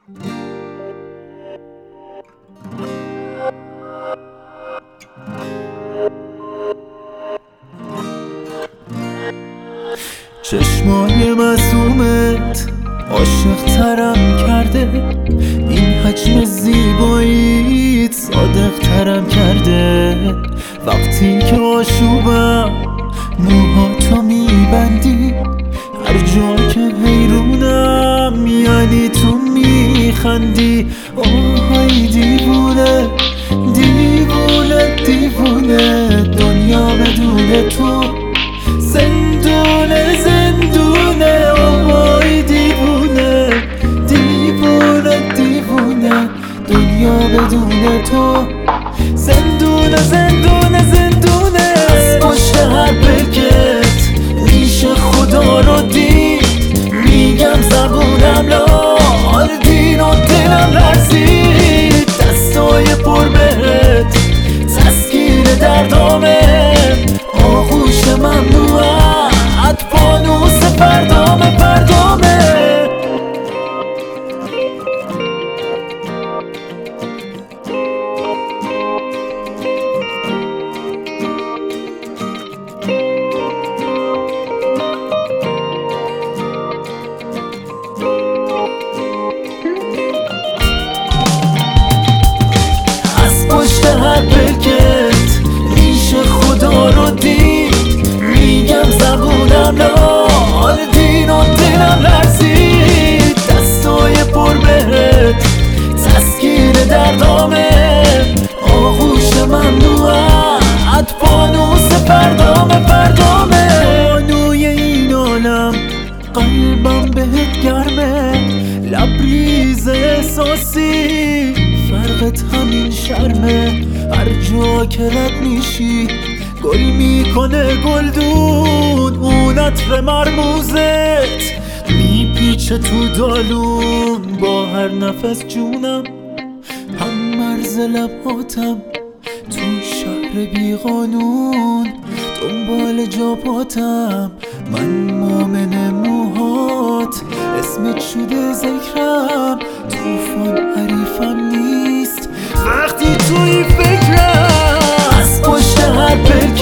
چشمای معصومت عاشق ترم کرده، این حجم زیباییت صادق ترم کرده. وقتی که آشوبم موهاتو میبندی، هر جا که حیرونم یعنی تو میخندی. آهای دیوونه دیوونه دیوونه، دنیا بدون تو زندونه زندونه. آهای دیوونه دیوونه دیوونه، دنیا بدون تو زندونه زندونه زندونه. از پشت هر بکت میشه خدا رو دید، میگم زبونم لال دین و دلم لرزید. دستای پر بهت تسکین دردامه، آغوش ممنوعت پانوس پردامه پردامه. هر بلکت میشه خدا رو دید، میگم زبونم لال دین و دلم لرزید. دستای پر بهت تسکین دردامه، آغوش ممنوعت پانوس پردامه پردامه. بانوی این عالم قلبم بهت گرمه، لبریز احساسی فرقت همین شرمه. هر جا که رد میشی گل میکنه گلدون، اون عطر مرموزت میپیچه تو دالون. با هر نفس جونم هم مرز لباتم، تو شهر بیقانون دنبال جاپاتم. من مومن موهات اسمت شده ذکرم، توفان حریفم نیست وقتی توی فکرم. از پشت هر